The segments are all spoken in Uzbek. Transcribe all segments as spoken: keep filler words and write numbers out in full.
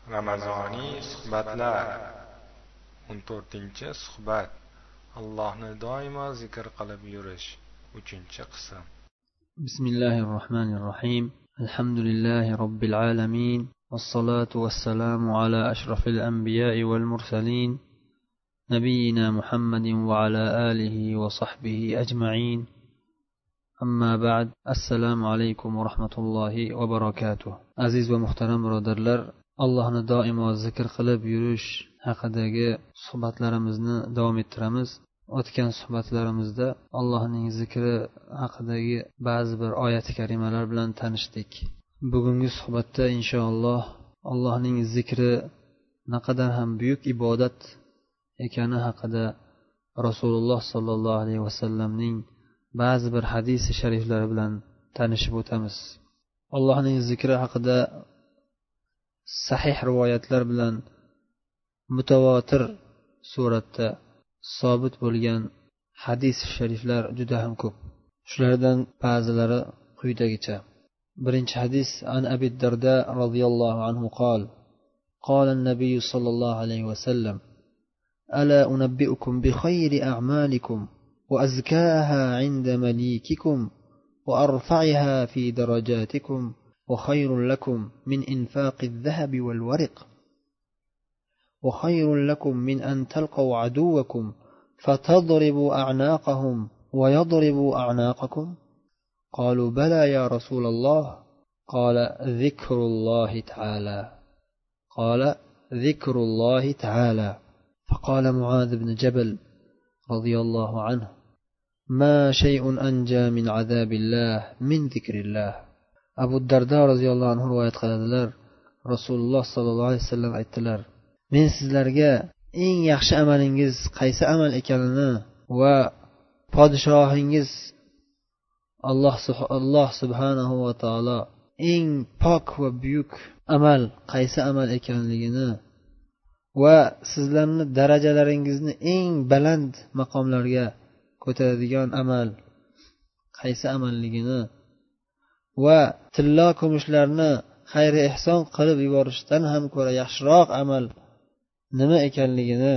Ramazoniy suhbatlar. o'n to'rtinchi suhbat. Allohni doimo zikr qilib yurish. uchinchi qism. Bismillahir Rahmanir Rahim. Alhamdulillahi Rabbil alamin. Wassalatu wassalamu ala ashrafil anbiya'i wal mursalin. Nabiyyina Muhammadin wa ala alihi wa sahbihi ajma'in. Amma ba'd. Assalomu alaykum va rahmatullohi va barakatuh. Aziz va muhtaram birodarlar, Allohni doimo zikr qilib yurish haqidagi suhbatlarimizni davom ettiramiz. O'tgan suhbatlarimizda Allohning zikri haqidagi ba'zi bir oyat karimalar bilan tanishdik. Bugungi suhbatda inshaalloh Allohning zikri naqadar ham buyuk ibodat ekani haqida Rasululloh sollallohu alayhi vasallamning ba'zi bir hadis-i shariflari bilan tanishib o'tamiz. Allohning zikri haqida sahih rivoyatlar bilan mutavotir suratda sobit bo'lgan hadis shariflar juda ham ko'p. Shulardan ba'zilari quyidagicha. Birinchi hadis an Abi Darda radhiyallohu anhu qol قال النبي صلى الله عليه وسلم ألا أنبئكم بخير أعمالكم وأزكاها عند مليككم وأرفعها في درجاتكم وخير لكم من إنفاق الذهب والورق وخير لكم من أن تلقوا عدوكم فتضربوا أعناقهم ويضربوا أعناقكم قالوا بلى يا رسول الله قال ذكر الله تعالى قال ذكر الله تعالى فقال معاذ بن جبل رضي الله عنه ما شيء أنجى من عذاب الله من ذكر الله. Abu Darda roziyallohu anhu rivoyat qiladilar. Rasululloh sollallohu alayhi vasallam aytdilar: men sizlarga eng yaxshi amalingiz qaysi amal ekanini va podshohingiz Alloh Alloh subhanahu va taolo eng pok va buyuk amal qaysi amal ekanligini va sizlarni darajalaringizni eng baland maqomlarga ko'taradigan amal qaysi amalligini va tillo kumushlarni xayri ehson qilib yuborishdan ham ko'ra yaxshiroq amal nima ekanligini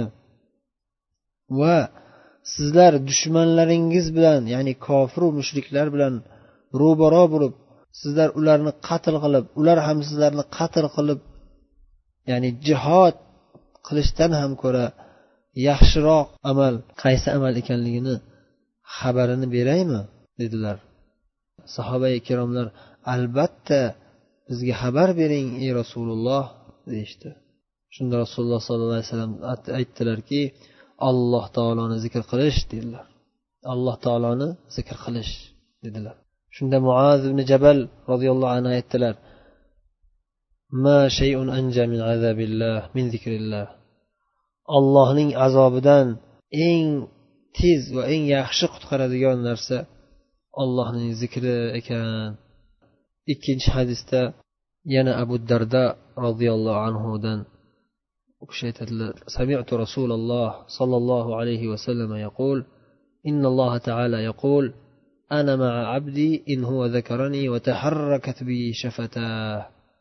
va sizlar dushmanlaringiz bilan, ya'ni kofir va mushriklar bilan ro'baro bo'lib, sizlar ularni qatl qilib, ular ham sizlarni qatl qilib, ya'ni jihad qilishdan ham ko'ra yaxshiroq amal qaysi amal ekanligini xabarini beraymi dedilar. Sahoba-i kiromlar albatta bizga xabar bering ey Rasululloh deyishdi. Shunda Rasululloh sollallohu alayhi vasallam aytdilarki, Alloh taoloni zikr qilish dedilar. Alloh taoloni zikr qilish dedilar. Shunda Muaz ibn Jabal radhiyallohu anhu aytdilar: ma shay'un anja min azabillah min zikrillah. Allohning azobidan eng tez va eng yaxshi qutqaradigan narsa Allohning zikri ekan. Ikkinchi hadisda yana Abu Darda radhiyallohu anhu dan u kishi aytadilar: sami'tu Rasululloh sallallohu alayhi va sallam yaqul inna Alloh ta'ala yaqul ana ma'a 'abdi in huwa zakarani wa taharrakat bi shafatah.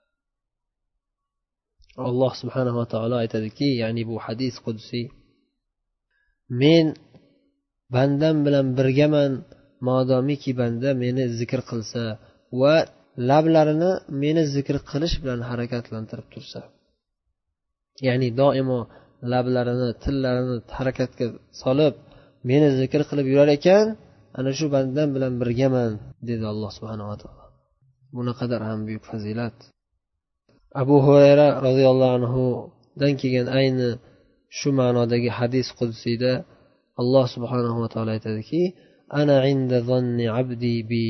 Alloh subhanahu va taolo aytadiki, ya'ni bu hadis qudsiy, men bandam bilan birgaman modomiki banda meni zikr qilsa va lablarini meni zikr qilish bilan harakatlantirib tursa, ya'ni doimo lablarini, tillarini harakatga solib meni zikr qilib yurar ekan, ana shu bandam bilan birgaman dedi Alloh subhanahu va taolo. Bu naqadar ham buyuk fazilat. Abu Hurayra radhiyallohu anhu dan kelgan ayni shu ma'nodagi hadis qudsiyda Alloh subhanahu va taolo aytadiki: ana inda zanni abdi bi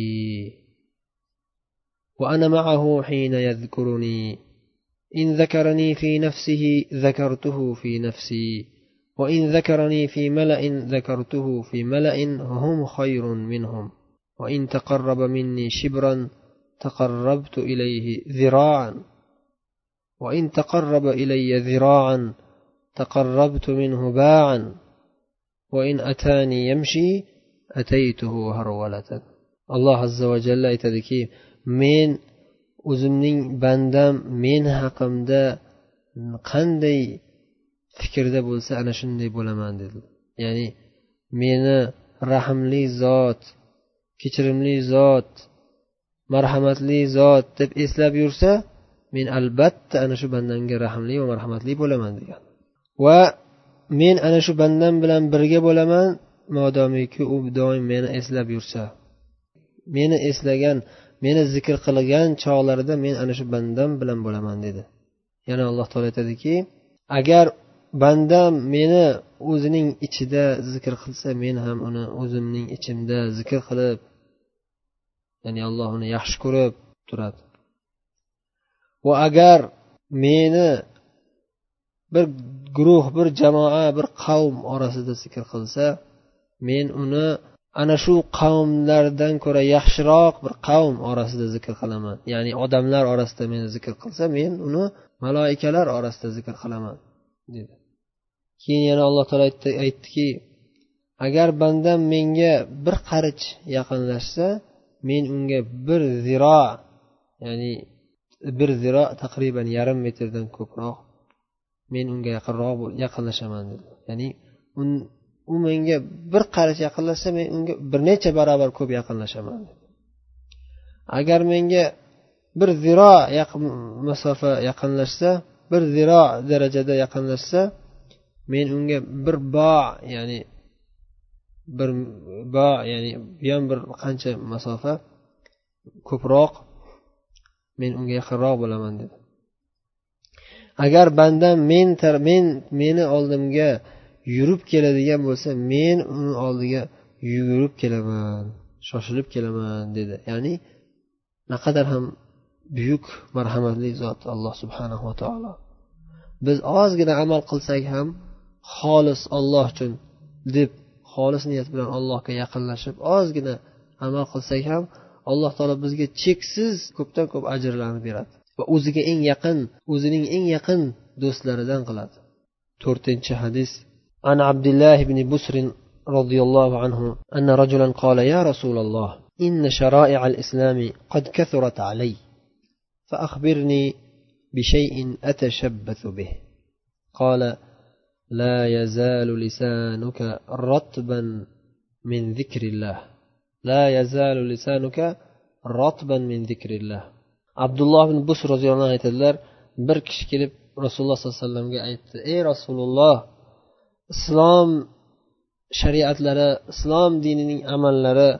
wa ana ma'ahu hina yadhkuruni in dhakarani fi nafsihi dhakartuhu fi nafsi wa in dhakarani fi mala'in dhakartuhu fi mala'in hum khayrun minhum wa in taqarraba minni shibran taqarrabtu ilayhi dhira'an wa in taqarraba ilayya dhira'an taqarrabtu minhu ba'an wa in atani yamshi ataytuhu harwalatan. Alloh azza va jalla aytadiki, men o'zimning bandam men haqimda qanday fikrda bo'lsa ana shunday bo'laman dedi. ya'ni meni rahmli zot, kechirimli zot, marhamatli zot deb eslab yursa, men albatta ana shu bandamga rahmli va marhamatli bo'laman degan. Va men ana shu bandam bilan birga bo'laman modomiki u doim meni eslab yursa, meni eslagan, meni zikr qilgan chog'larida men ana shu bandam bilan bo'laman dedi. Yana Alloh taolo aytadiki, agar bandam meni o'zining ichida zikr qilsa, men ham uni o'zimning ichimda zikr qilib, ya'ni Alloh uni yaxshi ko'rib turadi. Va agar meni bir guruh, bir jamoa, bir qavm orasida zikr qilsa, men uni ana shu qavmlardan ko'ra yaxshiroq bir qavm orasida zikr qilaman. Ya'ni odamlar orasida meni zikr qilsa, men uni maloikalar orasida zikr qilaman dedi. Keyin yana Alloh taolo aytdiki, agar bandam menga bir qarich yaqinlashsa, men unga bir ziro, ya'ni bir ziro taqriban yarim metrdan ko'proq men unga yaqinroq yaqinlashaman dedi. Ya'ni u menga bir qarich yaqinlashsa, men unga bir necha barobar ko'p yaqinlashaman dedi. Agar menga bir ziro yaqin masofa yaqinlashsa, bir ziro darajada yaqinlashsa, men unga bir bo, ya'ni bir bo, ya'ni bu ham bir qancha masofa ko'proq men unga yaqinroq bo'laman dedi. Agar bandam men tar men meni oldimga yurib keladigan bo'lsa, men uni oldiga yugurib kelaman, shoshilib kelaman dedi. Ya'ni naqadar ham buyuk marhamatli zot Alloh subhanahu va taolo. Biz ozgina amal qilsak ham xolis Alloh uchun deb xolis niyat bilan Allohga yaqinlashib ozgina amal qilsak ham Alloh taolo bizga cheksiz ko'pdan ko'p ajrlarni beradi va o'ziga eng yaqin, o'zining eng yaqin do'stlaridan qiladi. to'rtinchi hadis. An Abdullah ibn Busr radhiyallohu anhu anna rajulan qala ya Rasululloh inna shara'i' al-islam qad kathurat alay fa akhbirni bi shay'in atashabbathu bih. Qala la yazalu lisanuka ratban min dhikrillah. La yazalu lisanuka ratban min dhikrillah. Abdulloh ibn Busr roziyallohu anhu aytadilar, bir kishi kelib Rasululloh sollallohu alayhi vasallamga aytdi: "Ey Rasululloh, islom shariatlari, islom dinining amallari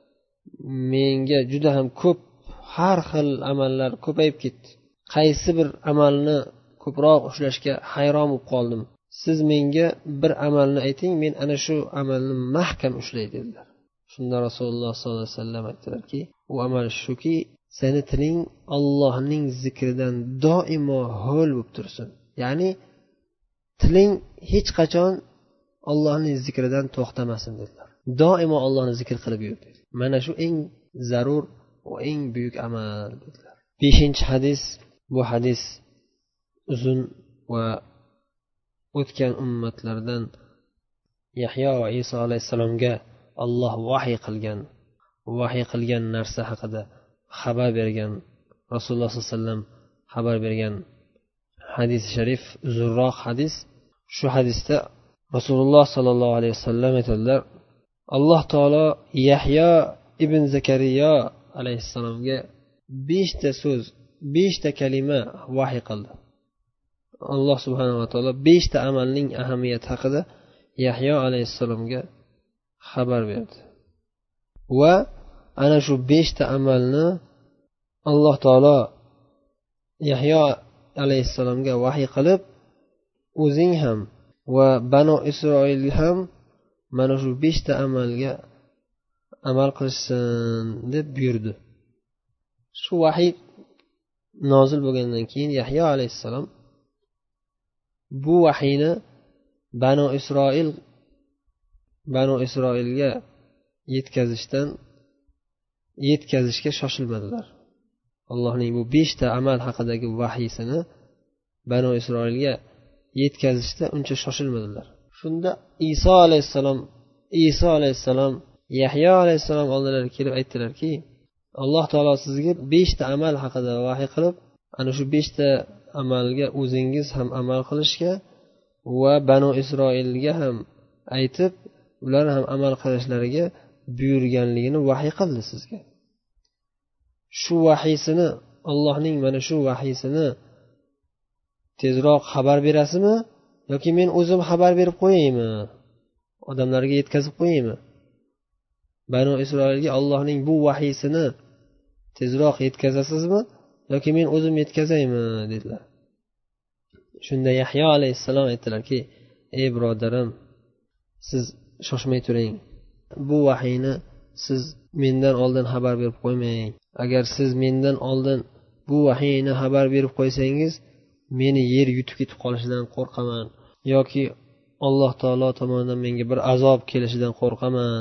menga juda ham ko'p, har xil amallar ko'payib ketdi. Qaysi bir amalni ko'proq ushlashga hayron bo'lib qoldim. Siz menga bir amalni ayting, men ana shu amalni mahkam ushlay" dedilar. Shunda Rasululloh sollallohu alayhi vasallam aytdilarki, u amal shuki, seni tiling Allohning zikridan doimo ho'l bo'lib tursin. Ya'ni tiling hech qachon Allohning zikridan to'xtamasin dedilar. Doimo Allohni zikr qilib yur dedilar. Mana shu eng zarur va eng buyuk amal dedilar. beshinchi hadis. Bu hadis uzun va o'tgan ummatlardan Yahyo va Iso alayhisalomga Alloh vahiy qilgan, vahiy qilgan narsa haqida xabar bergan, Rasululloh sollallohu alayhi vasallam xabar bergan hadis sharif, uzunroq hadis. Shu hadisda Rasululloh sollallohu alayhi vasallam aytadilar, Alloh taolo Yahyo ibn Zakariya alayhissalomga beshta so'z, beshta kalima vahiy qildi. Alloh subhanahu va taolo beshta amalning ahamiyati haqida Yahyo alayhissalomga xabar berdi. Va ana shu beshta amalni Alloh taolo Yahyo alayhissalomga vahiy qilib, o'zing ham va Banu Isroil ham mana shu beshta amalga amal qilishsin deb buyurdi. Shu vahiy nozil bo'lgandan keyin Yahyo alayhissalom bu vahiyni Banu Isroil Banu Isroilga yetkazishdan yetkazishga shoshilmadilar. Allohning bu beshta amal haqidagi vahiysini Banu Isroilga yetkazishda uncha shoshilmadilar. Shunda Iso alayhissalom Iso alayhissalom Yahyo alayhissalom oldilariga kelib aytdilarki, Alloh taolo sizga beshta amal haqida vahiy qilib, ana shu beshta amalga o'zingiz ham amal qilishga va banu isroilga ham aytib ular ham amal qilishlariga buyurganligini vahiy qildi sizga. Shu vahiysini, Allohning mana shu vahiysini tezroq xabar berasizmi yoki men o'zim xabar berib qo'yaymi, odamlarga yetkazib qo'yaymi? Banu Isroilga Allohning bu vahiysini tezroq yetkazasizmi yoki men o'zim yetkazaymi dedilar. Shunda Yahyo alayhissalom aytdilarki: ey birodarim, siz shoshmay turing. Bu vahiyni siz mendan oldin xabar berib qo'ymang. Agar siz mendan oldin bu vahiyni xabar berib qo'ysangiz, meni yer yutib ketib qolishidan qo'rqaman yoki Alloh taolo tomonidan menga bir azob kelishidan qo'rqaman.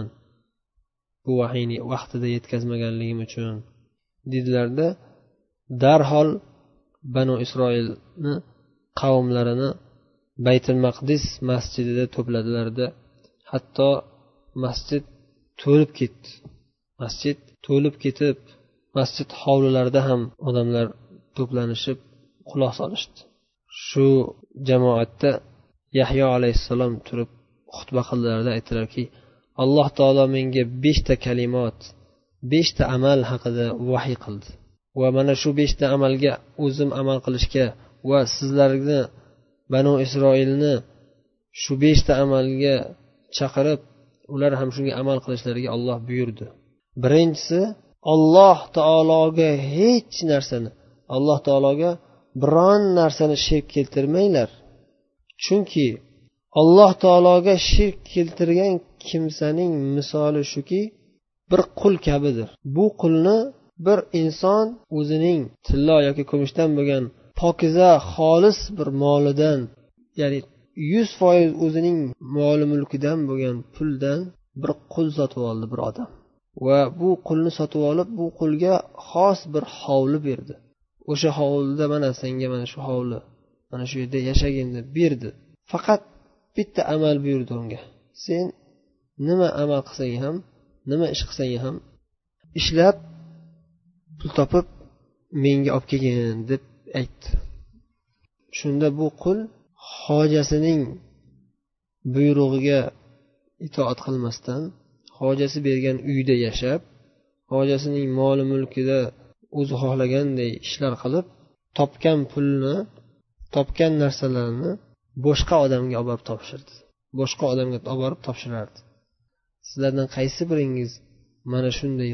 Bu vahiyni vaqtida yetkazmaganligim uchun dedilarda, darhol Banu Isroilni qavmlarini Baytul Maqdis masjidida to'pladilarda, hatto masjid to'lib ketdi. Masjid to'lib ketib, masjid hovlilarida ham odamlar to'planishib quloq solishdi. Shu jamoatda Yahyo alayhissalom turib xutba qildilarda aytdilarki: Alloh taolo menga beshta kalimot, beshta amal haqida vahiy qildi va mana shu beshta amalga o'zim amal qilishga va sizlarni Banu Isroilni shu beshta amalga chaqirib, ular ham shunga amal qilishlariga Alloh buyurdi. Birinchisi, Alloh taologa hech narsani, Alloh taologa biron narsani shirk keltirmanglar. Chunki Alloh taologa shirk keltirgan kimsaning misoli shuki, bir qul kabidir. Bu qulni bir inson o'zining tillo yoki kumushdan bo'lgan pokiza, xolis bir molidan, ya'ni yuz foiz o'zining moli mulkidan bo'lgan puldan bir qul sotib oldi bir odam. Va bu qulni sotib olib, bu qulga xos bir hovli berdi. O'sha hovlida mana senga mana shu hovli, mana shu yerda yashagin deb berdi. Faqat bitta amal buyurdi unga. Sen nima amal qilsang ham, nima ish qilsang ham ishlab pul topib menga olib kelgin deb aytdi. Shunda bu qul hojasining buyrug'iga itoat qilmasdan, hojasi bergan uyda yashab, hojasining moli mulkida o'zi xohlaganday ishlar qilib, topgan pulni, topgan narsalarini boshqa odamga olib borib topshirdi. Boshqa odamga olib borib topshirardi. Sizlardan qaysi biringiz mana shunday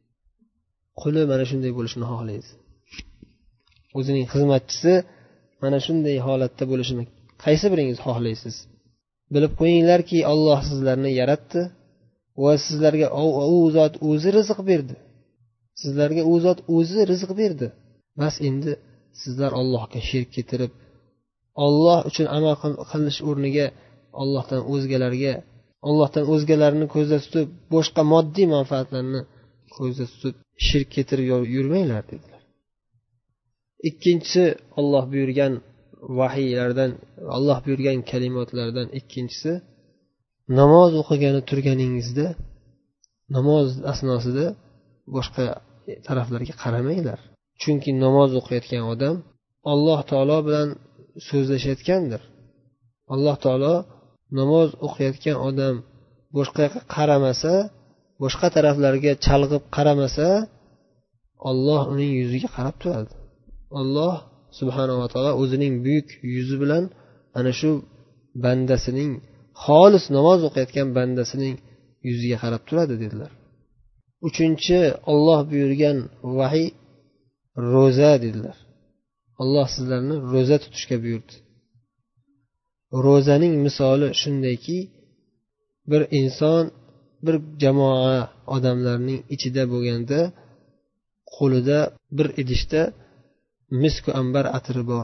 quli mana shunday bo'lishini xohlaydi? O'zining xizmatchisi mana shunday holatda bo'lishini qaysi biringiz xohlaysiz? Bilib qo'yinglarki, Alloh sizlarni yaratdi va sizlarga u zot o'zi rizq berdi. Sizlarga u zot o'zi rizq berdi. Bas endi sizlar Allohga shirk keltirib, Alloh uchun amal qilish o'rniga Allohdan o'zgalarga, Allohdan o'zgalarni ko'zda tutib, boshqa moddiy manfaatlarni ko'zda tutib shirk keltirib yurmanglar dedilar. Ikkinchisi, Alloh buyurgan vahiylardan, Alloh buyurgan kalimatlardan ikkinchisi, namoz o'qigani turganingizda, namoz asnosida boshqa taraflarga qaramanglar. Chunki namoz o'qiyotgan odam Alloh taolo bilan so'zlashayotgandir. Alloh taolo namoz o'qiyotgan odam boshqa yoqqa qaramasa, boshqa taraflarga chalg'ib qaramasa, Alloh uning yuziga qarab turadi. Alloh subhanahu va taolo o'zining buyuk yuzi bilan ana shu bandasining, xolis namoz o'qiyotgan bandasining yuziga qarab turadi dedilar. Uchinchi, Alloh buyurgan vahiy ro'za dedilar. Alloh sizlarni ro'za tutishga buyurdi. Ro'zaning misoli shundayki, bir inson bir jamoa odamlarning ichida bo'lganda qo'lida bir idishda misku ambar atri bor.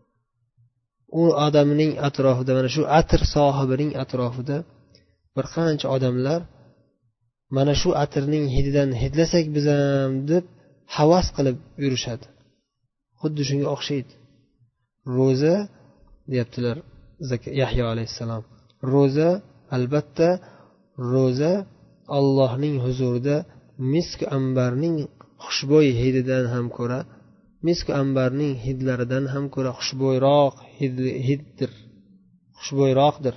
U odamning atrofida, mana shu atr sohibining atrofida bir qancha odamlar mana shu atrning hididan hidlasak biz ham deb havas qilib yurishadi. Xuddi shunga o'xshaydi. Ro'za deyaptilar Yahyo alayhissalom. Ro'za, albatta ro'za Allohning huzurida misk ambarning xushbo'y hididan ham ko'ra misk ambarning hidlaridan ham ko'ra xushbo'yroq hiddir, xushbo'yroqdir.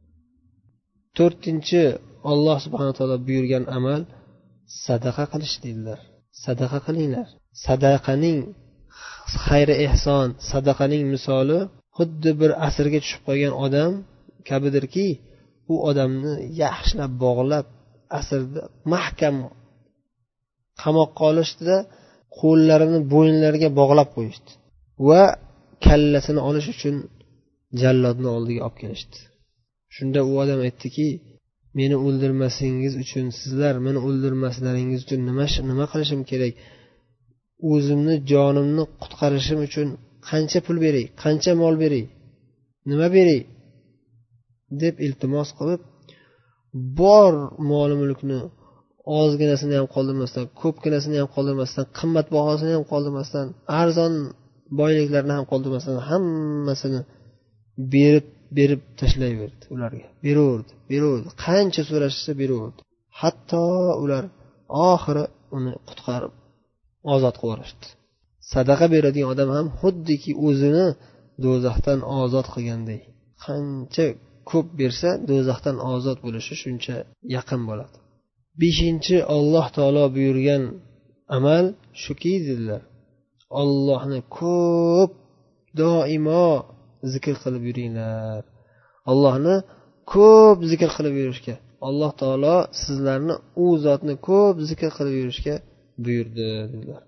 to'rtinchi, Alloh subhanahu va taolo buyurgan amal sadaqa qilish dedilar. Sadaqa qilinglar. Sadaqaning xayri ehson, sadaqaning misoli xuddi bir asrga tushib qolgan odam kabidirki, u odamni yaxshilab bog'lab, asrda mahkam qamoqqa olishdida qo'llarini bo'ynlariga bog'lab qo'yishdi va kallasini olish uchun jallodni oldiga olib kelishdi. Shunda u odam aytdiki, meni o'ldirmasingiz uchun, sizlar meni o'ldirmaslaringiz uchun nima nima qilishim kerak? O'zimni, jonimni qutqarishim uchun qancha pul beray, qancha mol beray, nima beray deb iltimos qilib, bor mol mulkni ozginasini ham qoldirmasdan, ko'pginasini ham qoldirmasdan, qimmatbahosini ham qoldirmasdan, arzon boyliklarni ham qoldirmasdan hammasini berib berib tashlayverdi ularga. Beraverdi, beraverdi. Qancha so'rashsa beraverdi. Hatto ular oxiri uni qutqarib ozod qilib yuborishdi. Sadaqa beradigan odam ham xuddiki o'zini do'zaxdan ozod qilganday. Qancha ko'p bersa, do'zaxdan ozod bo'lishi shuncha yaqin bo'ladi. beshinchi, Alloh taolo buyurgan amal shuki dedilar. Allohni ko'p doimo zikr qilib yuringlar. Allohni ko'p zikr qilib yurishga, Alloh taolo sizlarni u zotni ko'p zikr qilib yurishga buyurdi dedilar.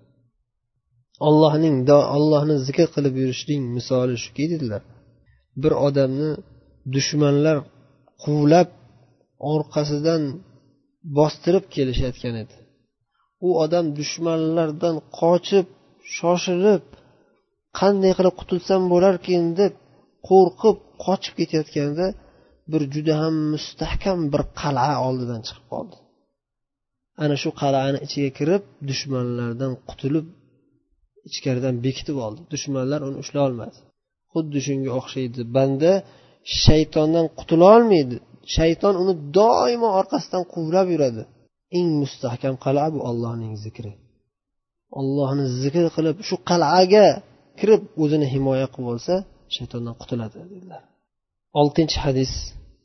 Allohning Allohni zikr qilib yurishning misoli shuki dedilar. Bir odamni dushmanlar quvlab orqasidan bostirib kelishayotgan edi. U odam dushmanlardan qochib, shoshilib, qanday qilib qutulsam bo'larkin deb qo'rqib qochib ketayotganda bir juda ham mustahkam bir qal'a oldidan chiqib qoldi. Ana shu qal'ani ichiga kirib, dushmanlardan qutulib ichkaridan bekitib oldi. Dushmanlar uni ushlay olmadi. Xuddi shunga o'xshaydi. Banda shaytondan qutula olmaydi. Shayton uni doimo orqasidan quvlab yuradi. Eng mustahkam qal'a bu Allohning zikri. Allohni zikr qilib shu qal'aga kirib o'zini himoya qilib olsa, shaytondan qutuladi dedilar. oltinchi hadis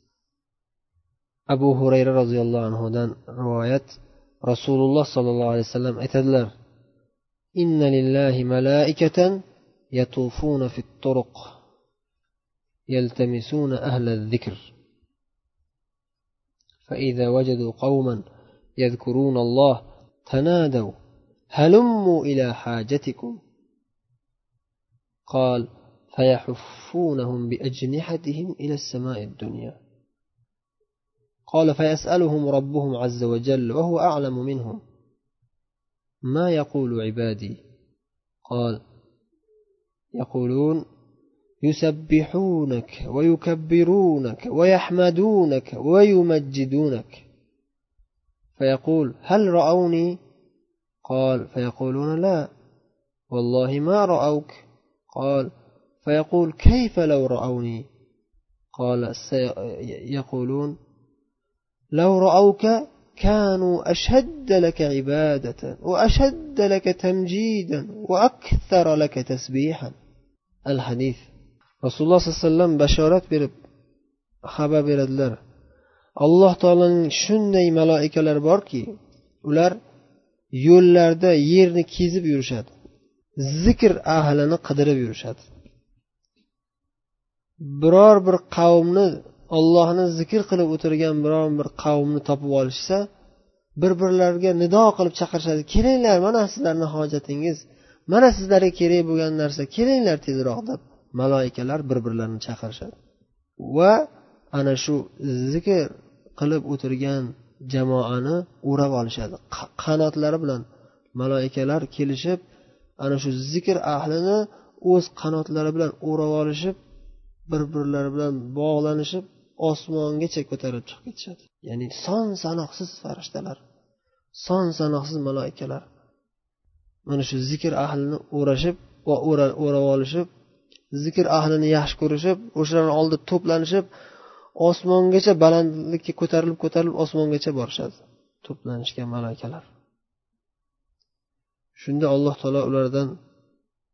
Abu Hurayra roziyallohu anhudan rivoyat. Rasululloh sollallohu alayhi vasallam aytadilar: "Inna lillahi malaikatan yatufuna fit turuq yaltamisuna ahla adh-dhikr fa idza wajadu qauman yadhkuruna Allah tanadaw halummu ila hajatikum." قال فيحفونهم بأجنحتهم إلى السماء الدنيا. قال فيسألهم ربهم عز وجل وهو أعلم منهم: ما يقول عبادي؟ قال يقولون يسبحونك ويكبرونك ويحمدونك ويمجدونك. فيقول هل رأوني؟ قال فيقولون لا والله ما رأوك. قال فيقول كيف لو رأوني؟ قال يقولون لو رأوك كانوا أشد لك عبادة وأشد لك تمجيدا وأكثر لك تسبيحا. الحديث. رسول الله صلى الله عليه وسلم bashorat berib xabar beradilar. Alloh taolaning shunday malaikalar borki, ular yo'llarda yerni kezib yurishadi. Zikr ahlini qidirib yurishadi. Biror bir qavmni, Allohni zikr qilib o'tirgan biror bir qavmni topib olishsa, bir-birlariga nido qilib chaqirishadi: "Kelinglar, mana sizlarning hojatingiz, mana sizlarga kerak bo'lgan narsa, kelinglar tezroq" deb malaikalar bir-birlarini chaqirishadi. Va ana shu zikr qilib o'tirgan jamoani o'rab olishadi. Qanotlari bilan malaikalar kelishib, ana shu zikr ahlini o'z qanotlari bilan o'rab olishib, bir-birlari bilan bog'lanishib, osmongacha ko'tarib chiqib ketishadi. Ya'ni son sanoqsiz farishtalar, son sanoqsiz malaikalar mana shu zikr ahlini o'rashib va o'rab olishib, zikr ahlini yaxshi ko'rishib, o'shalarning oldida to'planishib, osmongacha balandlikka ko'tarilib ko'tarilib osmongacha borishadi, to'planishgan malaikalar. Shunda Alloh taolo ulardan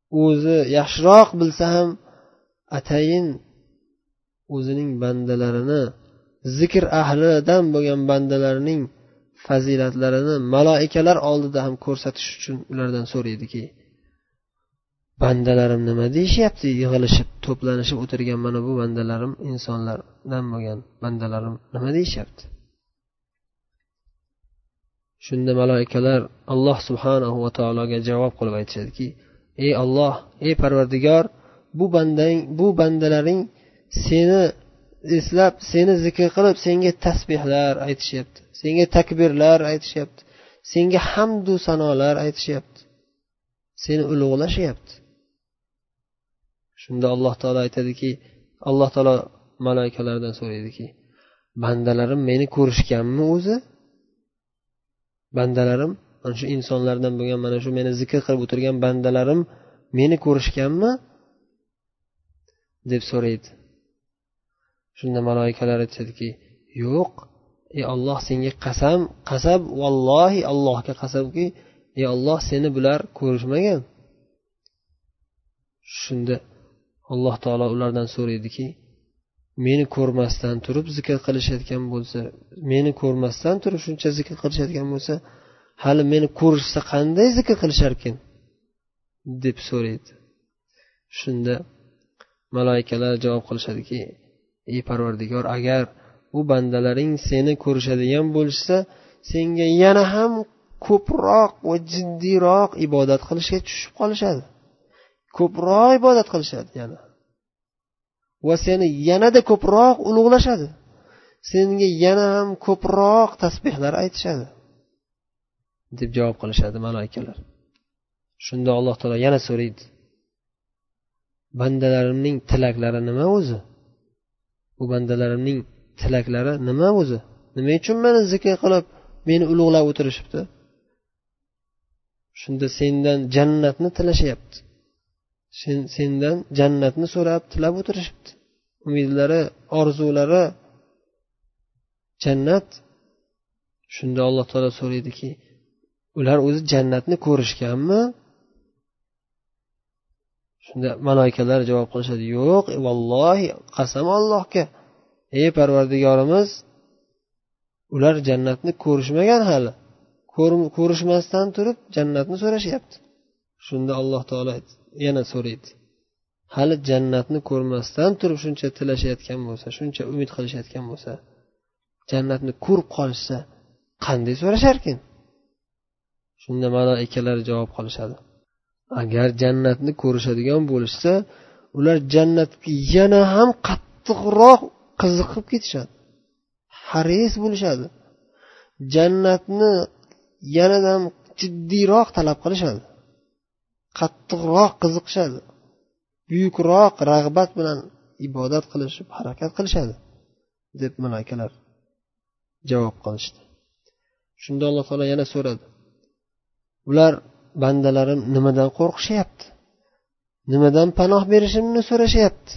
o'zi yaxshiroq bilsa ham atayin o'zining bandalarini, zikr ahlidan bo'lgan bandalarining fazilatlarini maloikalar oldida ham ko'rsatish uchun ulardan so'raydiki, bandalarim nima deyishyapti, yig'ilishib to'planishib o'tirgan mana bu bandalarim, insonlardan bo'lgan bandalarim nima deyishyapti. Shunda maloikalar Alloh subhanahu va taologa javob qilib aytishadiki, ey Alloh, ey Parvardigor, bu bandang, bu bandalaring seni eslab, seni zikr qilib, senga tasbihlar aytishyapti, senga takbirlar aytishyapti, senga hamdu sanolar aytishyapti, seni ulug'lashyapti. Shunda Alloh taolo aytadiki, Alloh taolo malaikalardan so'raydiki, bandalarim meni ko'rishganmi o'zi? Bandalarim, mana shu insonlardan bo'lgan, mana shu meni zikr qilib o'tirgan bandalarim meni ko'rishganmi deb so'raydi. Shunda malaikalar aytadiki, yo'q, ey Alloh, senga qasam, qasam, vallohi Allohga qasamki, ey Alloh, seni bular ko'rishmagan. Shunda Alloh taolo ulardan so'raydiki, meni ko'rmasdan turib zikr qilishayotgan bo'lsa, meni ko'rmasdan turib shuncha zikr qilishayotgan bo'lsa, hali meni ko'rishsa qanday zikr qilishar ekan deb so'raydi. Shunda malaikalar javob qilishadiki, ey Parvardigor, agar bu bandalaring seni ko'rishadigan bo'lsa, senga yana ham ko'proq va jiddiyroq ibodat qilishga tushib qolishadi. Ko'proq ibodat qilishadi yana. Va seni yanada ko'proq ulug'lashadi. Senga yana ham ko'proq tasbihlar aytishadi deb javob qilishadi malaikalar. Shunda Alloh taolo yana so'raydi, bandalarimning tilaklari nima o'zi? Bu bandalarimning tilaklari nima o'zi? Nima uchun meni zikr qilib, meni ulug'lab o'tirishibdi? Shunda sendan jannatni tilashyapti. Sen sendan jannatni so'rab, tilab o'tirishibdi. Umidlari, orzulari jannat. Shunda Alloh taolo so'raydiki, ular o'zi jannatni ko'rishganmi? Shunda malaikalar javob qilishadi, yo'q, vallohi qasam Allohga, ey Parvardigorimiz, ular jannatni ko'rishmagan hali. Ko'rishmasdan turib jannatni so'rashyapti. Shunda Alloh taolo yana so'raydi, hali jannatni ko'rmasdan turib shuncha tilashayotgan bo'lsa, shuncha umid qilishayotgan bo'lsa, jannatni ko'rib qolishsa qanday so'rashar ekan? Shunda malaikalar javob qilishadi, agar jannatni ko'rishadigan bo'lishsa, ular jannatga yana ham qattiqroq qiziqib ketishadi, haris bo'lishadi, jannatni yanada ham jiddiyroq talab qilishadi, qattiqroq qiziqishadi, buyukroq rag'bat bilan ibodat qilishib harakat qilishadi deb malaikalar javob qilishdi. Shunda Alloh taolo yana so'radi, ular bandalarim nimadan qo'rqishyapti? Nimadan panoh berishimni so'rashyapti?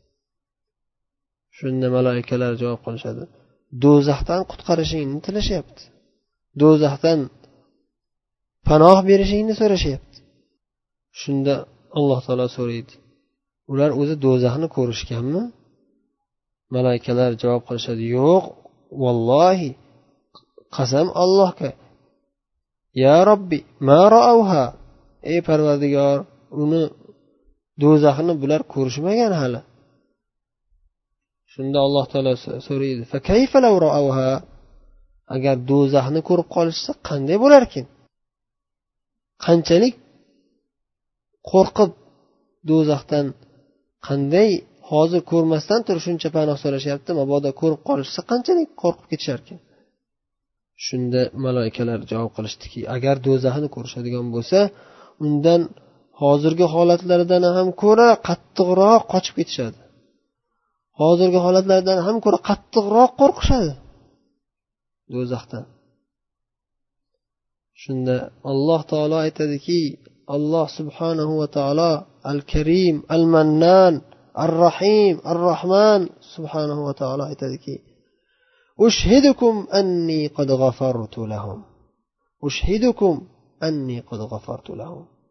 Shunda malaikalar javob qilishadi, do'zaxdan qutqarishingni tilashyapti, do'zaxdan panoh berishingni so'rashyapti. Shunda Alloh taolo so'raydi, ular o'zi do'zaxni ko'rishganmi? Malaikalar javob qilishadi, yo'q, vallohi qasam Allohga, ya Robbi, ma ra'awha, ey Parvardigor, uni do'zaxni bular ko'rishmagan hali. Shunda Alloh taolo so'raydi, fa kayfa law ra'awha, agar do'zaxni ko'rib qolishsa qanday bo'lar ekan? Qanchalik qo'rqib do'zaxdan, qanday hozir ko'rmasdan turib shuncha panoh so'rashyapti, mabodo ko'rib qolishsa qanchalik qo'rqib ketishar ekan? Shunda malaikalar javob qilishdiki, agar do'zaxni ko'rishadigan bo'lsa, undan hozirgi holatlaridan ham ko'ra qattiqroq qochib ketishadi. Hozirgi holatlardan ham ko'ra qattiqroq qo'rqishadi do'zaxdan. Shunda Alloh taolo aytadiki, Alloh subhanahu va taolo al-Karim, al-Mannan, ar-Rahim, ar-Rahman subhanahu va taolo aytadiki, ushhidukum anni qad ghafartu lahum. Ushhidukum anni qad ghafartu lahum.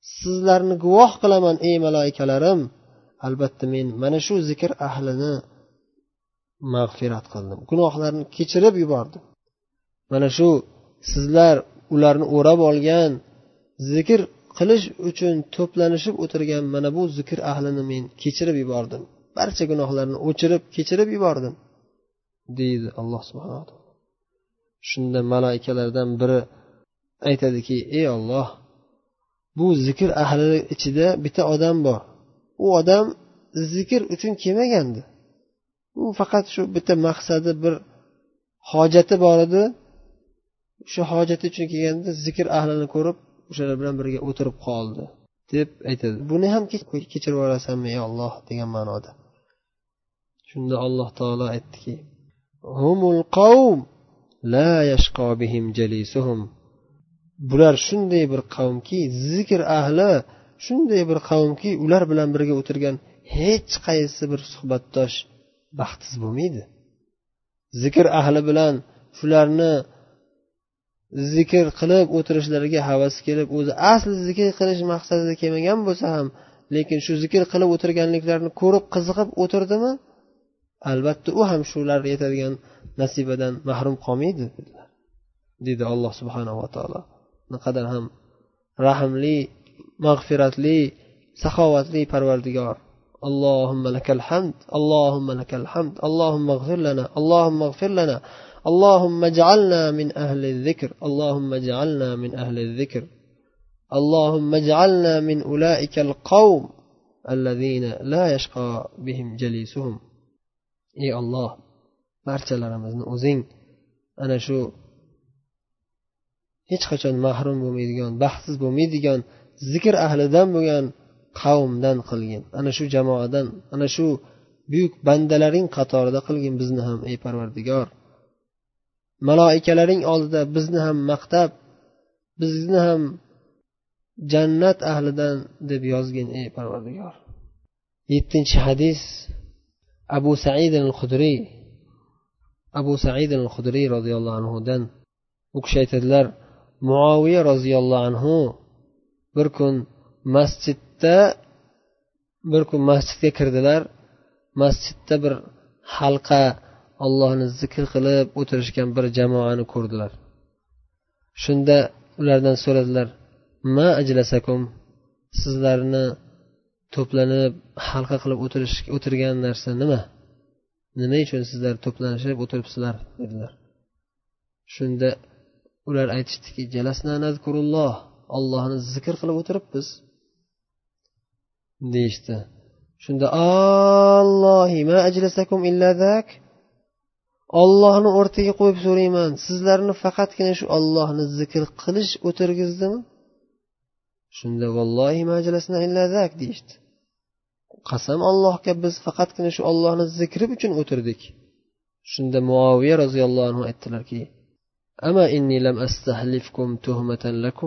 sizlarni guvoh qilaman ey maloikalarim, albatta men mana shu zikr ahlini mag'firat qildim, gunohlarini kechirib yubordim. Mana shu sizlar ularni o'rab olgan, zikr qilish uchun to'planishib o'tirgan mana bu zikr ahlini men kechirib yubordim, barcha gunohlarini o'chirib kechirib yubordim deydi Alloh subhanahu va taolo. Shunda maloikalardan biri aytadiki, ey Alloh, bu zikr ahli ichida bitta odam bor. U odam zikr uchun kelmagandi. U faqat shu bitta maqsadi, bir hojati bor edi. Shu hojati uchun kelganda zikr ahlini ko'rib, o'shalar bilan birga o'tirib qoldi deb aytadi. Buni ham kechirib yuborasanmi ey Alloh degan ma'noda. Shunda Alloh taolo aytdiki, humul qawm la yashqa bihim jalisuhum. Bular shunday bir qavmki, zikr ahli shunday bir qavmki, ular bilan birga o'tirgan hech qaysi bir suhbatdosh baxtsiz bo'lmaydi. Zikr ahli bilan shularni zikr qilib o'tirishlariga havas kelib, o'zi asli zikr qilish maqsadida kelmagan bo'lsa ham, lekin shu zikr qilib o'tirganliklarini ko'rib qiziqib o'tirdimi, albatta u ham shular yetadigan nasibadan mahrum qolmaydi dedi Alloh subhanahu va taolo. Naqadar ham rahimli, mag'firatli, saxovatli Parvardigor. Allohumma lakal hamd, Allohumma lakal hamd, Allohumma ighfir lana, Allohumma ighfir lana, Allohumma ij'alna min ahli zikr, Allohumma ij'alna min ahli zikr, Allohumma ij'alna min ulaikal qawm allazina la yashqa bihim jalisuhum. Ey Alloh, barchalarimizni o'zing ana shu hech qachon mahrum bo'lmaydigan, baxtsiz bo'lmaydigan zikr ahlidan bo'lgan qavmdan qilgin. Ana shu jamoadan, ana shu buyuk bandalaring qatorida qilgin bizni ham ey Parvardigor. Maloikalaring oldida bizni ham maqtab, bizni ham jannat ahlidan deb yozgin ey Parvardigor. yettinchi hadis Abu Sa'id al-Khudri Abu Sa'id al-Khudri radhiyallohu anhu dan u kishi aytadilar, Muaviya roziyallohu anhu bir kun masjidda bir kun masjidga kirdilar. Masjidda bir halqa Allohni zikr qilib o'tirishgan bir jamoani ko'rdilar. Shunda ulardan so'radilar, ma ajlasakum, sizlarni to'planib halqa qilib o'tirish o'tirgan narsa nima? Nima uchun sizlar to'planishib o'tiribsizlar dedilar. Shunda ular aytishdiki, jalasna nazkurulloh, Allohni zikr qilib o'tiribmiz deyishdi. Shunda Allohi ma ajlasakum illa zak, Allohni o'rtaga qo'yib so'rayman, sizlarni faqatgina shu Allohni zikr qilish o'tirgizdimi? Shunda vallohi ma ajlasna illa zak deyishdi. Qasam Allohga, biz faqatgina shu Allohni zikri uchun o'tirdik. Shunda Muaviya roziyallohu anhu aytdilarki, ama inni lam astahlifkum tuhmatan lakum.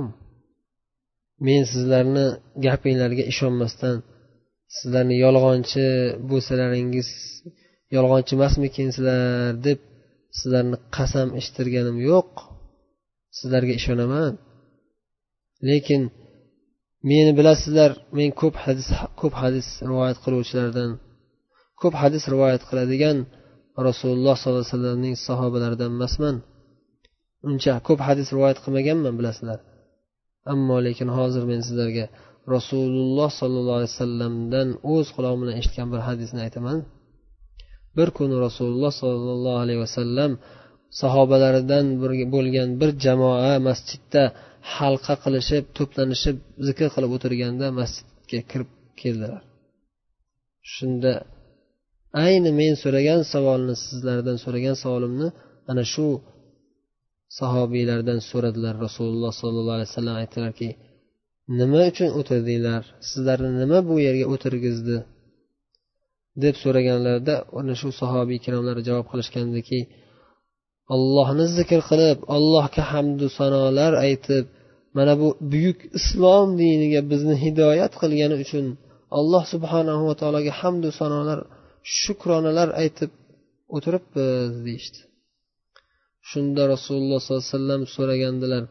Men sizlarni gapinglarga ishonmasdan, sizlarni yolg'onchi bo'lsalaringiz, yolg'onchi emasmikinsizlar deb sizlarni qasam eshittirganim yo'q. Sizlarga ishonaman. Lekin meni bilasizlar, men ko'p hadis ko'p hadis rivoyat qiluvchilardan, ko'p hadis rivoyat qiladigan Rasululloh sollallohu alayhi vasallamning sahobalaridan emasman. Uncha ko'p hadis rivoyat qilmaganman, bilasizlar. Ammo lekin hozir men sizlarga Rasululloh sollallohu alayhi vasallamdan o'z quloqim bilan eshitgan bir hadisni aytaman. Bir kuni Rasululloh sollallohu alayhi vasallam sahobalaridan bo'lgan bir jamoa masjidda halqa qilishib, to'planishib, zikr qilib o'tirganda masjidga kirib keldilar. Shunda ayni men so'ragan savolni, sizlardan so'ragan savolimni ana shu sahobiylardan so'radilar. Rasululloh sollallohu alayhi vasallam aytdilarki, nima uchun o'tirdinglar? Sizlarni nima bu yerga o'tirgizdi? deb so'raganlarida ana shu sahobiy kiromlar javob qilishgandiki, Allohni zikr qilib, Allohga hamd va sanolar aytib, mana bu buyuk islom diniga bizni hidoyat qilgani uchun Alloh subhanahu va taologa hamd va sanolar, shukronalar aytib o'tiribmiz deyishdi. Shunda Rasululloh sollallohu alayhi vasallam so'ragandilar,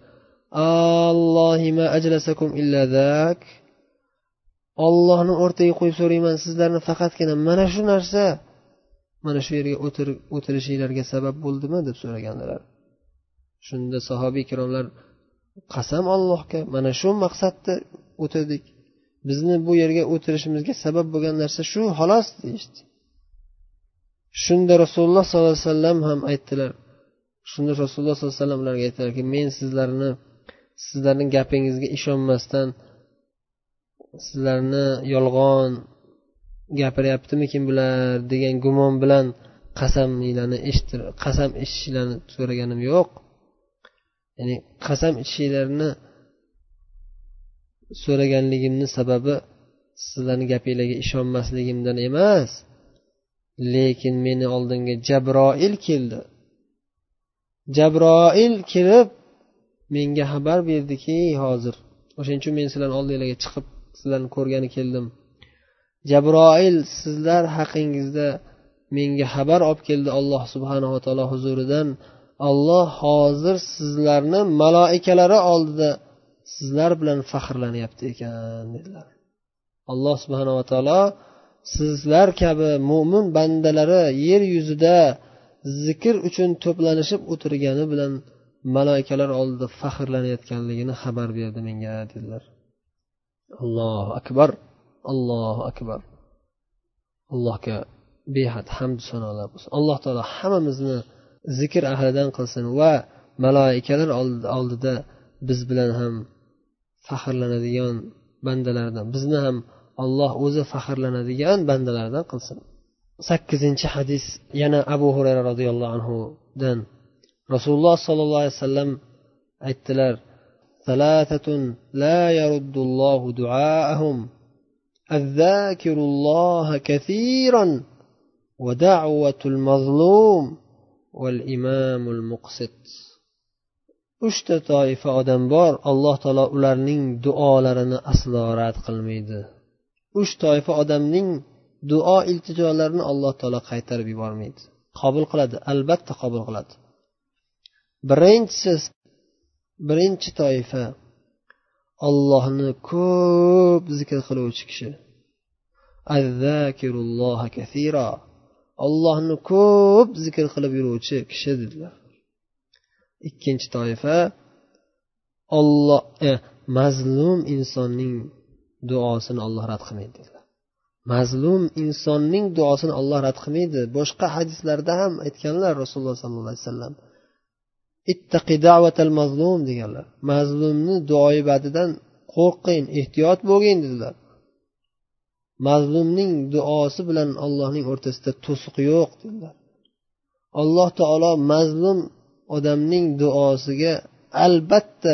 allohi ma ajlasakum illa zak, Allohni o'rtaga qo'yib so'rayman, sizlarni faqatgina mana shu narsa mana shu yerga o'tirishinglarga sabab bo'ldimi deb so'raganlar. Shunda sahobiy ikromlar qasam Allohga, mana shu maqsadda o'tirdik, bizni bu yerga o'tirishimizga sabab bo'lgan narsa shu xolos deyishdi. Shunda Rasululloh sollallohu alayhi vasallam ham aytdilar. Shunda Rasululloh sollallohu alayhi vasallam ularga aytdilarki, men sizlarni sizlarning gapingizga ishonmasdan sizlarni yolg'on gapiryaptimikin bular degan gumon bilan qasamlarni eshittir qasam ichishlarini so'raganim yo'q. Ya'ni qasam ichishlarini so'raganligimning sababi sizlarning gapingizga ishonmasligimdan emas, lekin meni oldimga Jabroil keldi. Jabroil kelib menga xabar berdiki, hozir o'shaning uchun men sizlarning oldingizga chiqib sizlarni ko'rgani keldim. Jabroil sizlar haqingizda menga xabar olib keldi Alloh subhanahu va taolo huzuridan. Alloh hozir sizlarni maloikalari oldida sizlar bilan faxrlanyapti ekan dedilar. Alloh subhanahu va taolo sizlar kabi mo'min bandalari yer yuzida zikr uchun to'planishib o'tirgani bilan maloikalar oldida faxrlanayotganligini xabar berdi menga dedilar. Allohu akbar, Allohu akbar. Allohga behad hamd sanolar bo'lsin. Alloh taolo hammamizni zikr ahlidan qilsin va maloikalar oldida biz bilan ham faxrlanadigan bandalardan, bizni ham Alloh o'zi faxrlanadigan bandalardan qilsin. sakkizinchi hadis yana Abu Hurayra radhiyallohu anhu dan Rasululloh sollallohu alayhi vasallam aytdilar: "Salatatun la yaruddullohu du'aahum az-zakirulloha kaseeran va da'watul mazlum val imamul muqsit." Uchta toifa odam bor, Alloh taolo ularning duolarini aslo rad qilmaydi. Uch toifa odamning duo iltijolarini Alloh taolo qaytarib yubormaydi. Qabul qiladi, albatta qabul qiladi. Birinchisi, birinchi toifa Allohni ko'p zikr qiluvchi kishi. Az-zakirulloha kaseera. Allohni ko'p zikr qilib yuruvchi kishi dedilar. Ikkinchi toifa Alloh eh, mazlum insonning duosini Alloh rad qilmaydi dedilar. Mazlum insonning duosini Alloh rad qilmaydi. Boshqa hadislarda ham aytganlar Rasululloh sollallohu alayhi vasallam. Ittaqi da'vatal mazlum deganlar. Mazlumni duoibatidan qo'rqing, ehtiyot bo'lgin dedilar. Mazlumning duosi bilan Allohning o'rtasida to'siq yo'q dedilar. Alloh taolo mazlum odamning duosiga albatta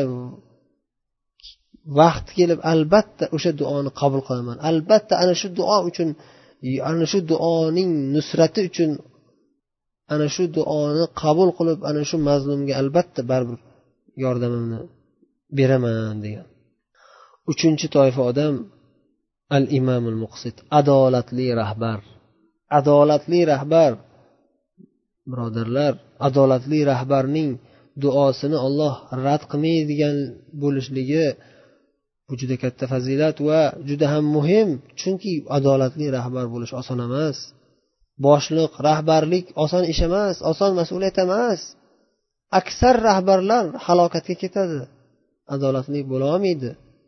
vaqt kelib albatta o'sha duoni qabul qilaman. Albatta ana shu duo uchun, ana shu duoning nusrati uchun, ana shu duoni qabul qilib, ana shu mazlumga albatta baribir yordamimni beraman degan. Uchinchi toifa odam al-imamul muqsit, adolatli rahbar. Adolatli rahbar, birodarlar, adolatli rahbarning duosini Alloh rad qilmaydigan bo'lishligi bu juda katta fazilat va juda ham muhim. Chunki adolatli rahbar bo'lish oson emas. Boshliq, rahbarlik oson ish emas, oson mas'uliyat emas. Aksar rahbarlar halokatga ketadi. Adolatli bo'la olmaydi.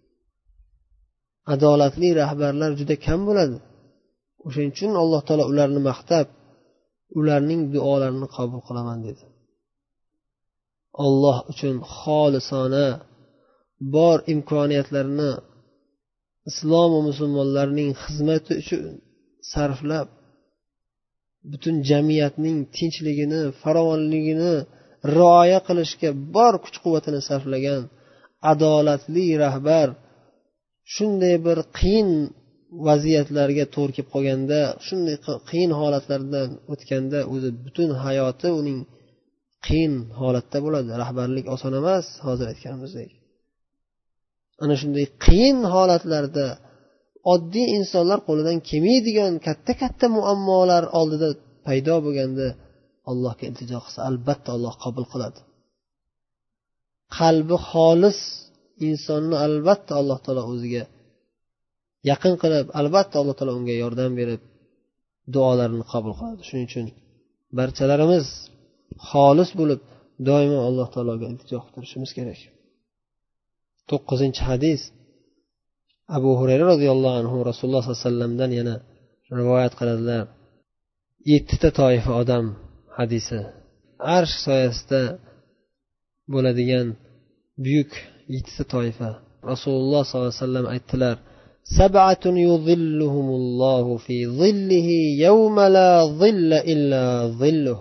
Adolatli rahbarlar juda kam bo'ladi. O'shaning uchun Alloh taolo ularni maqtab, ularning duolarini qabul qilaman dedi. Alloh uchun xolisona bor imkoniyatlarini islom va musulmonlarning xizmati uchun sarflab, butun jamiyatning tinchligini, farovonligini rioya qilishga bor kuch-quvvatini sarflagan adolatli rahbar shunday bir qiyin vaziyatlarga to'g'ri kelib qolganda, shunday qiyin holatlardan o'tganda o'zi butun hayoti uning qiyin holatda bo'ladi. Rahbarlik oson emas, hozir aytganimizdek. Ana shunday qiyin holatlarda oddiy insonlar qo'lidan kelmaydigan katta-katta muammolar oldida paydo bo'lganda Allohga iltijo qilsa, albatta Alloh qabul qiladi. qalbi xolis insonni albatta alloh taolo o'ziga yaqin qilib, albatta alloh taolo unga yordam berib duolarini qabul qiladi. Shuning uchun barchalarimiz xolis bo'lib doimo alloh taologa iltijo qilib turishimiz kerak. to'qqizinchi hadis Abu Hurayra roziyallohu anhu Rasululloh sollallohu alayhi vasallamdan yana rivoyat qiladilar. yettita toifa odam hadisi. Arsh soyasida bo'ladigan buyuk yettita toifa. Rasululloh sollallohu alayhi vasallam aytdilar: "Sab'atun yuzilluhumullohu fi zillihi yawma la zilla illa zilluh.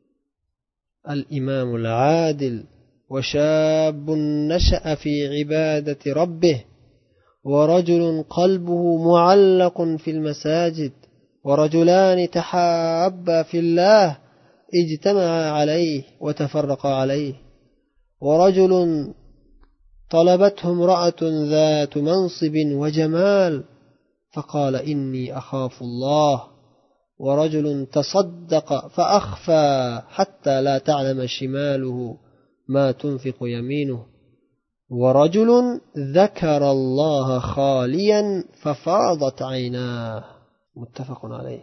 Al-imamul adil wa shabun nasha'a fi ibadati rabbih wa rajulun qalbuhu mu'allaqun fil masajid wa rajulani tahabba fillah ijtama'a alayhi wa tafarraqa alayhi wa rajulun طلبته امرأة ذات منصب وجمال فقال إني أخاف الله ورجل تصدق فأخفى حتى لا تعلم شماله ما تنفق يمينه ورجل ذكر الله خاليا ففاضت عيناه متفق عليه.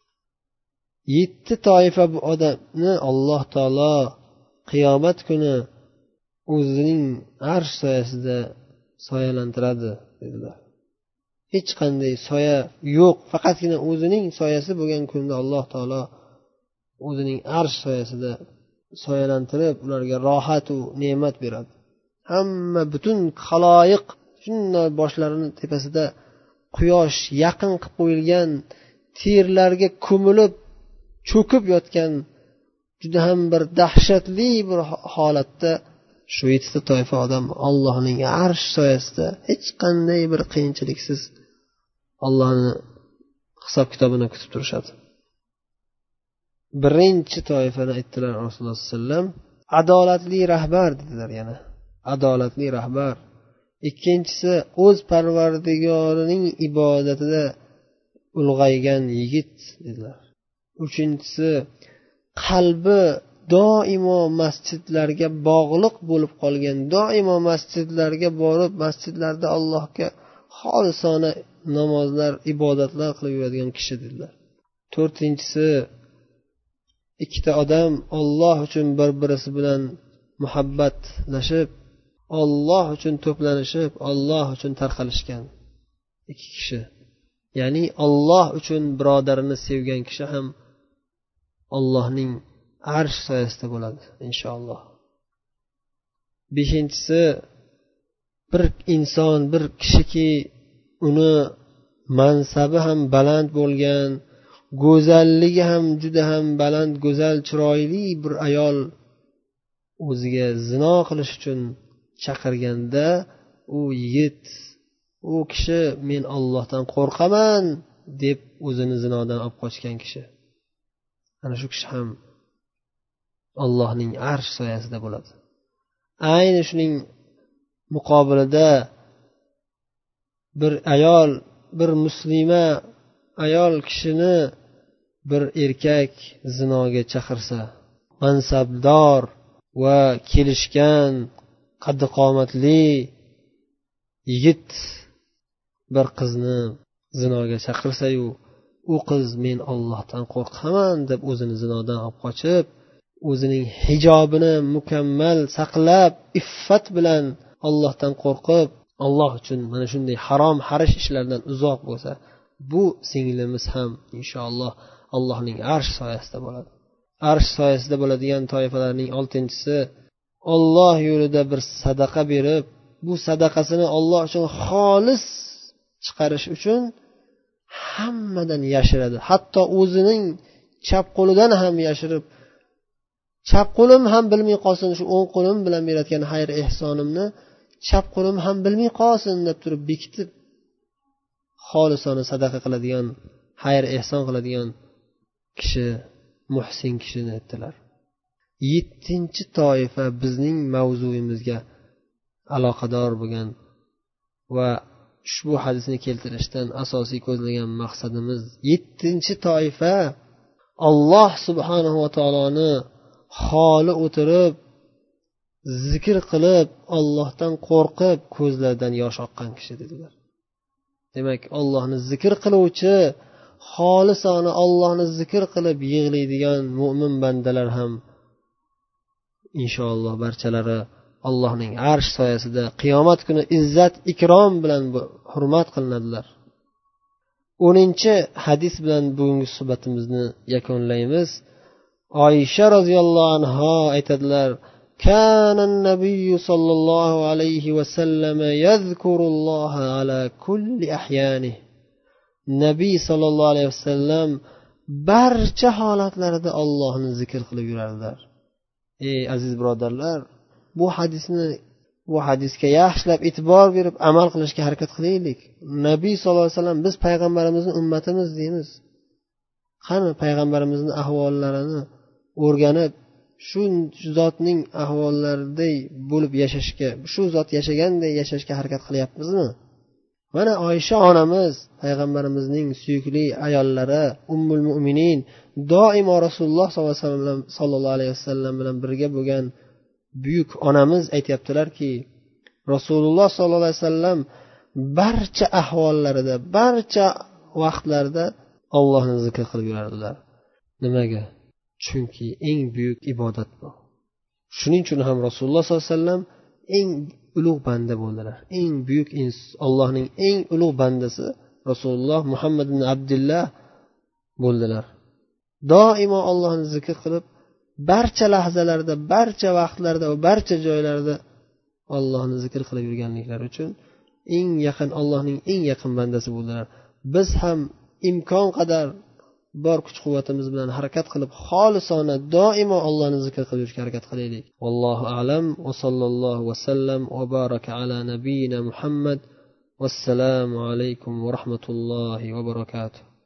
yetti toifa bu odamni Alloh taolo qiyomat kuni o'zining arsh soyasida soyalantiradi dedilar. Hech qanday soya yo'q, faqatgina o'zining soyasi bo'lgan kunda Alloh taolo o'zining arsh soyasida soyalantirib ularga rohat va ne'mat beradi. Hamma butun xaloyiq shunday boshlarini tepasida quyosh yaqin qilib qo'yilgan, terlarga ko'milib cho'kib yotgan juda ham bir dahshatli bir holatda shu yettita toifa odam Allohning arsh soyasida hech qanday bir qiyinchiliksiz Allohning hisob kitobini kutib turishadi. Birinchi toifani aytdilar Rasululloh sollallohu alayhi vasallam, adolatli rahbar dedilar. Yana adolatli rahbar. Ikkinchisi o'z Parvardigorining ibodatida ulg'aygan yigit dedilar. Uchinchisi qalbi doimo masjidlarga bog'liq bo'lib qolgan, doimo masjidlarga borib masjidlarda Allohga xolisona namozlar, ibodatlar qilib yuradigan kishi dedilar. To'rtinchisi ikkita odam Alloh uchun bir-birisi bilan muhabbatlashib, Alloh uchun to'planishib, Alloh uchun tarqalishgan ikki kishi. Ya'ni Alloh uchun birodarini sevgan kishi ham Allohning arsh soyasida bo'ladi inshaalloh. Beshinchisi bir inson, bir kishiki uni mansabi ham baland bo'lgan, go'zalligi ham juda ham baland, go'zal, chiroyli bir ayol o'ziga zino qilish uchun chaqirganda u yigit, u kishi men Allohdan qo'rqaman deb o'zini zinodan olib qochgan kishi. Ana shu kishi ham Allohning arsh soyasida bo'ladi. Ayni shuning muqobilida bir ayol, bir muslima ayol kishini bir erkak zinoga chaqirsa, mansabdor va kelishgan qaddi qomatli yigit bir qizni zinoga chaqirsa-yu, u qiz men Allohdan qo'rqaman deb o'zini zinodan olib qochib, o'zining hijobini mukammal saqlab, iffat bilan Allohdan qo'rqib, Alloh uchun mana shunday harom xarish ishlardan uzoq bo'lsa, bu singlimiz ham inshaalloh Allohning arsh soyasida bo'ladi. Arsh soyasida bo'ladigan toifalarning oltinchisi Alloh yo'lida bir sadaqa berib, bu sadaqasini Alloh uchun xolis chiqarish uchun hammadan yashiradi. Hatto o'zining chap qo'lidan ham yashirib, chap qo'lim ham bilmay qolsin, shu o'ng qo'lim bilan berayotgan xayr ehsonimni chap qo'lim ham bilmay qolsin deb turib bekitib xolisona sadaqa qiladigan, xayr ehson qiladigan kishi muhsin kishini aytdilar. Yettinchi toifa bizning mavzuyimizga aloqador bo'lgan va ushbu hadisni keltirishdan asosiy ko'zlagan maqsadimiz, yettinchi toifa Alloh subhanahu va taoloni holi o'tirib zikr qilib Allohdan qo'rqib ko'zlaridan yosh oqqan kishi dedilar. Demak, Allohni zikr qiluvchi, xolisona Allohni zikr qilib yig'laydigan mo'min bandalar ham inshaalloh barchalari Allohning arsh soyasida qiyomat kuni izzat ikrom bilan hurmat qilinadilar. o'ninchi hadis bilan bugungi suhbatimizni yakunlaymiz. Oysha roziyallohu anha aytadilar: كان النبي صلى الله عليه وسلم يذكر الله على كل أحيانه. Nabiy sallallohu alayhi vasallam barcha holatlarida Allohni zikr qilib yurardilar. Ey aziz birodarlar, bu hadisni bu hadisga yaxshilab e'tibor berib amal qilishga harakat qilaylik. Nabiy sallallohu alayhi vasallam biz payg'ambarimizning ummatimiz deymiz. Qani payg'ambarimizning ahvollarini o'rganib, shu zotning ahvollariday bo'lib yashashga, shu zot yashaganday yashashga harakat qilyapmizmi? Mana Oysha onamiz, payg'ambarimizning suyukli ayollari, ummul mu'minin, doimo Rasululloh sollallohu alayhi vasallam bilan birga bo'lgan buyuk onamiz aytayaptilarki, Rasululloh sollallohu alayhi vasallam barcha ahvollarida, barcha vaqtlarda Allohni zikr qilib yurardilar. Nimaga? Chunki eng buyuk ibodat bu. Shuning uchun ham Rasululloh sollallohu alayhi vasallam eng ulug' banda bo'ldilar. Eng buyuk Allohning eng ulug' bandasi Rasululloh Muhammad ibn Abdullah bo'ldilar. Doimo Allohni zikr qilib, barcha lahzalarda, barcha vaqtlarda va barcha joylarda Allohni zikr qilib yurganliklari uchun eng yaqin Allohning eng yaqin bandasi bo'ldilar. Biz ham imkon qadar bor kuch-quvvatimiz bilan harakat qilib, xolisona doimo Allohni zikr qilib yurishga harakat qilaylik. Vallohu a'lam va sallallohu va sallam va baraka ala nabiyyina Muhammad. Vassalomu alaykum va rahmatullohi va barakatuh.